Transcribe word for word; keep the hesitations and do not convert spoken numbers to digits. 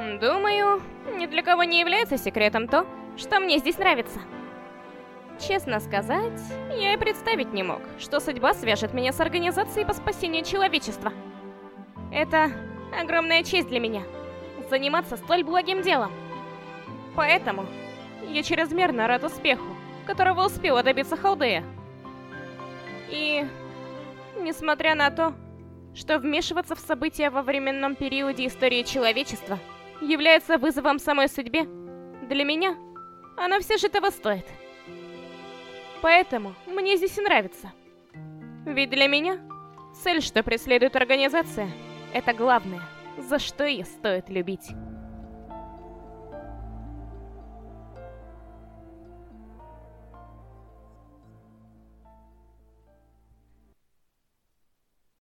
Думаю, ни для кого не является секретом то, что мне здесь нравится. Честно сказать, я и представить не мог, что судьба свяжет меня с организацией по спасению человечества. Это огромная честь для меня — заниматься столь благим делом. Поэтому я чрезмерно рад успеху, которого успела добиться Халдея. И, несмотря на то, что вмешиваться в события во временном периоде истории человечества является вызовом самой судьбе, для меня оно все же того стоит. Поэтому мне здесь и нравится. Ведь для меня цель, что преследует организация, это главное, за что ее стоит любить.